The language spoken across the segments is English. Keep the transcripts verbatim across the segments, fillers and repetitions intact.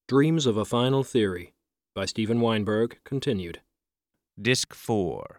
Dreams of a Final Theory by Steven Weinberg, continued. Disc four.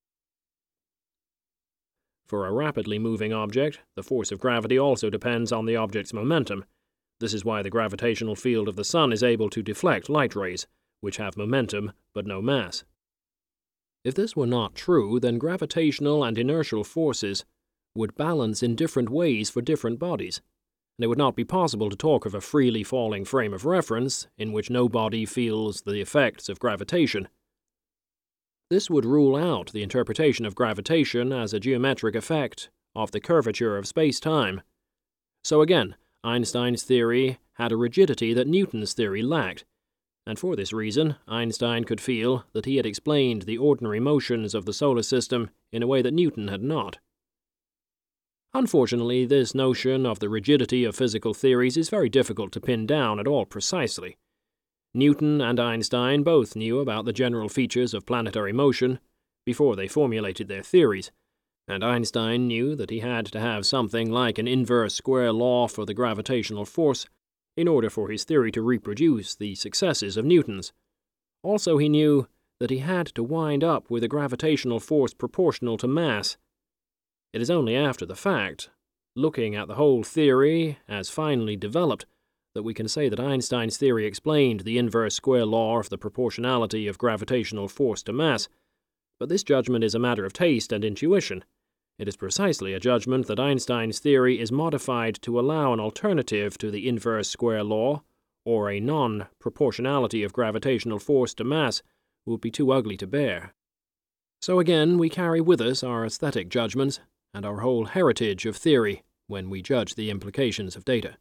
For a rapidly moving object, the force of gravity also depends on the object's momentum. This is why the gravitational field of the Sun is able to deflect light rays, which have momentum but no mass. If this were not true, then gravitational and inertial forces would balance in different ways for different bodies, and it would not be possible to talk of a freely falling frame of reference in which no body feels the effects of gravitation. This would rule out the interpretation of gravitation as a geometric effect of the curvature of space-time. So again, Einstein's theory had a rigidity that Newton's theory lacked, and for this reason, Einstein could feel that he had explained the ordinary motions of the solar system in a way that Newton had not. Unfortunately, this notion of the rigidity of physical theories is very difficult to pin down at all precisely. Newton and Einstein both knew about the general features of planetary motion before they formulated their theories, and Einstein knew that he had to have something like an inverse square law for the gravitational force in order for his theory to reproduce the successes of Newton's. Also, he knew that he had to wind up with a gravitational force proportional to mass. It is only after the fact, looking at the whole theory as finally developed, that we can say that Einstein's theory explained the inverse square law of the proportionality of gravitational force to mass. But this judgment is a matter of taste and intuition. It is precisely a judgment that Einstein's theory is modified to allow an alternative to the inverse square law, or a non-proportionality of gravitational force to mass, would be too ugly to bear. So again, we carry with us our aesthetic judgments and our whole heritage of theory when we judge the implications of data.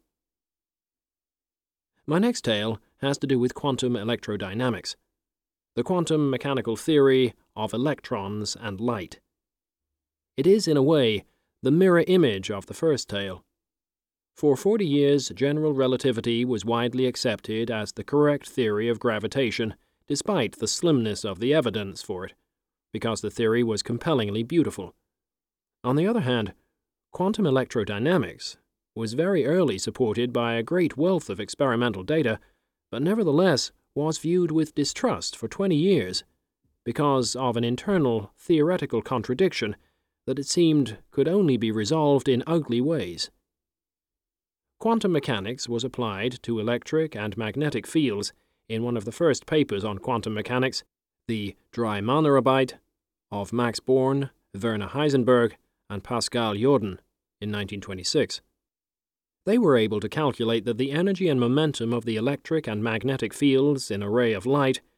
My next tale has to do with quantum electrodynamics, the quantum mechanical theory of electrons and light. It is, in a way, the mirror image of the first tale. For forty years, general relativity was widely accepted as the correct theory of gravitation, despite the slimness of the evidence for it, because the theory was compellingly beautiful. On the other hand, quantum electrodynamics was very early supported by a great wealth of experimental data, but nevertheless was viewed with distrust for twenty years, because of an internal theoretical contradiction that it seemed could only be resolved in ugly ways. Quantum mechanics was applied to electric and magnetic fields in one of the first papers on quantum mechanics, the Drei Monoarbeiten of Max Born, Werner Heisenberg, and Pascal Jordan in nineteen twenty-six. They were able to calculate that the energy and momentum of the electric and magnetic fields in a ray of light